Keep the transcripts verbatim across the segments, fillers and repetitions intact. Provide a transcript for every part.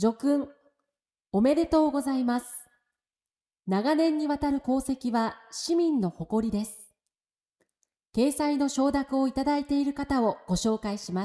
叙勲、おめでとうございます。長年にわたる功績は市民の誇りです。掲載の承諾をいただいている方をご紹介します。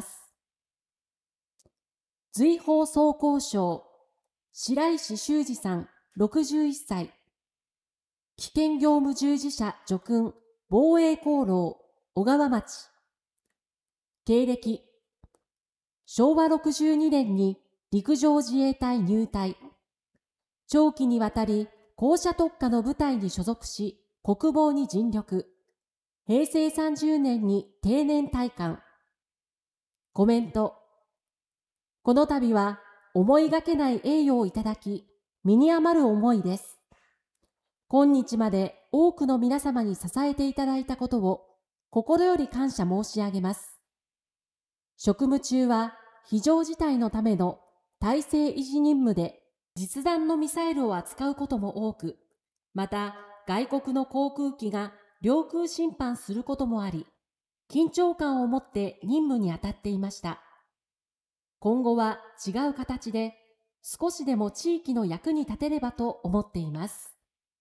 瑞宝総工賞、白石修司さん、ろくじゅういっさい。危険業務従事者叙勲、防衛功労、小川町。経歴、しょうわろくじゅうにねんに陸上自衛隊入隊。長期にわたり高射特化の部隊に所属し、国防に尽力。へいせいさんじゅうねんに定年退官。コメント。この度は思いがけない栄誉をいただき、身に余る思いです。今日まで多くの皆様に支えていただいたことを心より感謝申し上げます。職務中は非常事態のための体制維持任務で実弾のミサイルを扱うことも多く、また外国の航空機が領空侵犯することもあり、緊張感を持って任務に当たっていました。今後は違う形で少しでも地域の役に立てればと思っています。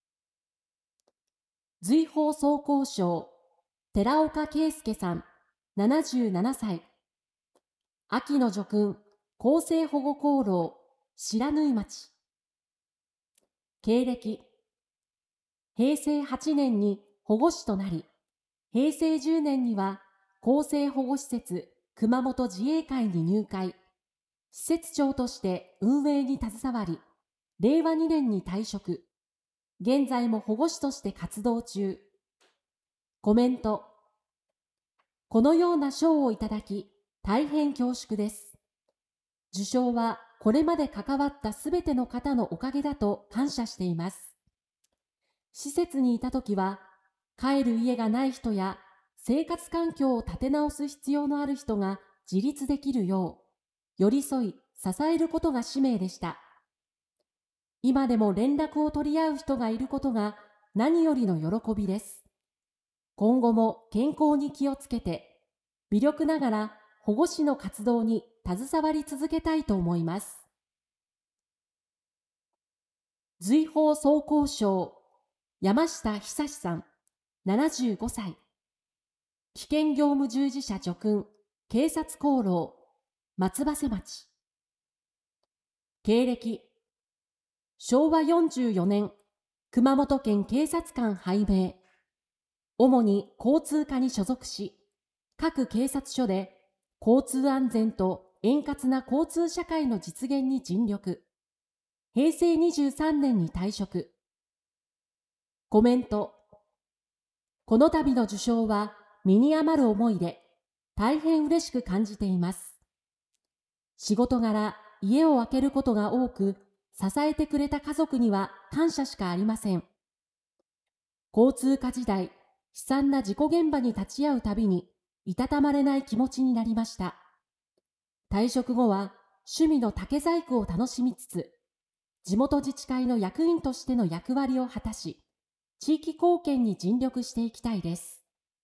瑞宝総工賞、寺岡圭介さん、ななじゅうななさい。秋の叙勲、厚生保護功労、白縫町。経歴、へいせいはちねんに保護司となり、へいせいじゅうねんには厚生保護施設熊本自衛会に入会、施設長として運営に携わり、れいわにねんに退職、現在も保護司として活動中。コメント。このような賞をいただき、大変恐縮です。受賞はこれまで関わったすべての方のおかげだと感謝しています。施設にいたときは、帰る家がない人や生活環境を立て直す必要のある人が自立できるよう、寄り添い支えることが使命でした。今でも連絡を取り合う人がいることが何よりの喜びです。今後も健康に気をつけて、微力ながら保護司の活動に携わり続けたいと思います。瑞宝総工賞、山下久さん、ななじゅうごさい。危険業務従事者叙勲、警察功労、松葉瀬町。経歴、しょうわよんじゅうよねん、熊本県警察官拝命。主に交通課に所属し、各警察署で交通安全と円滑な交通社会の実現に尽力。へいせいにじゅうさんねんに退職。コメント。この度の受賞は身に余る思いで大変嬉しく感じています。仕事柄家を空けることが多く、支えてくれた家族には感謝しかありません。交通課時代、悲惨な事故現場に立ち会うたびにいたたまれない気持ちになりました。退職後は趣味の竹細工を楽しみつつ、地元自治会の役員としての役割を果たし、地域貢献に尽力していきたいです。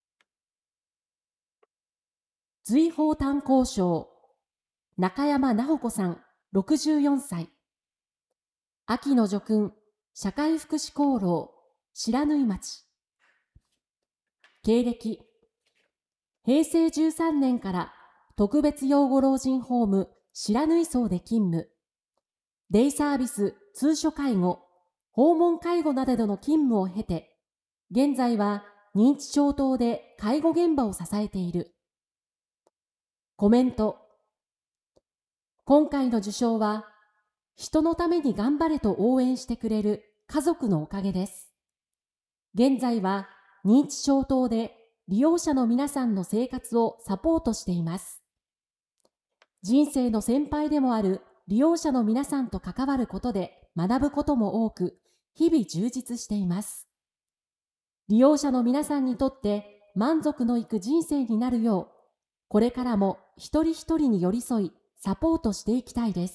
瑞宝炭鉱賞、中山直子さん、ろくじゅうよんさい。秋の叙勲、社会福祉功労、白縫町。経歴、へいせいじゅうさんねんから特別養護老人ホーム白縫荘で勤務。デイサービス通所介護、訪問介護などでの勤務を経て、現在は認知症等で介護現場を支えている。コメント。今回の受賞は、人のために頑張れと応援してくれる家族のおかげです。現在は認知症等で利用者の皆さんの生活をサポートしています。人生の先輩でもある利用者の皆さんと関わることで学ぶことも多く、日々充実しています。利用者の皆さんにとって満足のいく人生になるよう、これからも一人一人に寄り添い、サポートしていきたいです。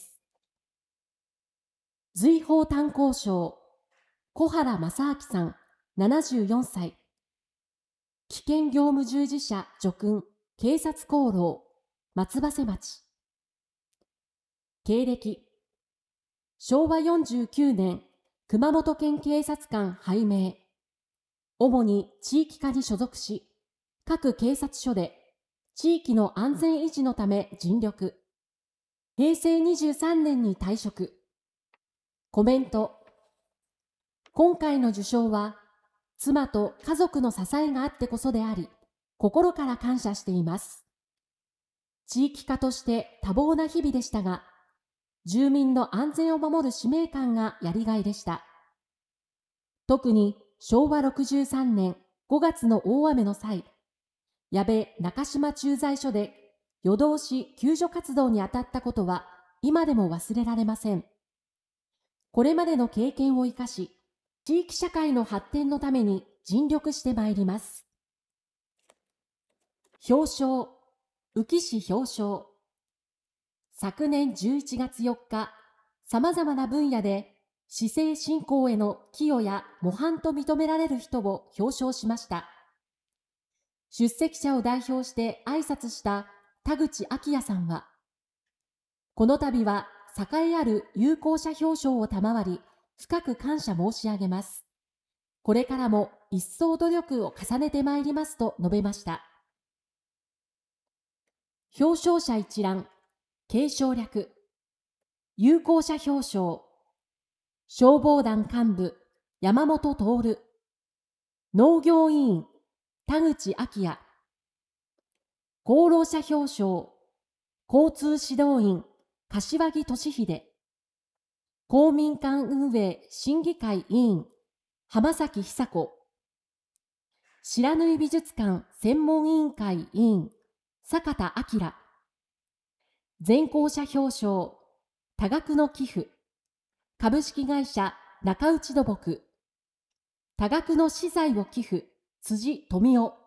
瑞宝炭鉱賞、小原正明さん、ななじゅうよんさい。危険業務従事者叙勲、警察功労、松葉瀬町。経歴、 しょうわよんじゅうきゅうねん、熊本県警察官拝命。主に地域課に所属し、各警察署で地域の安全維持のため尽力。へいせいにじゅうさんねんに退職。コメント。今回の受賞は、妻と家族の支えがあってこそであり、心から感謝しています。地域課として多忙な日々でしたが、住民の安全を守る使命感がやりがいでした。特にしょうわろくじゅうさんねんごがつの大雨の際、矢部中島駐在所で夜通し救助活動に当たったことは今でも忘れられません。これまでの経験を生かし、地域社会の発展のために尽力してまいります。表彰、宇城市表彰。昨年じゅういちがつよっか、さまざまな分野で市政振興への寄与や模範と認められる人を表彰しました。出席者を代表して挨拶した田口昭也さんは、この度は栄えある有効者表彰を賜り、深く感謝申し上げます。これからも一層努力を重ねてまいりますと述べました。表彰者一覧、継承略、有効者表彰、消防団幹部、山本徹、農業委員、田口昭也、功労者表彰、交通指導員、柏木俊秀、公民館運営審議会委員、浜崎久子、白縫美術館専門委員会委員、坂田明、全校者表彰、多額の寄付、株式会社中内土木、多額の資材を寄付、辻富夫、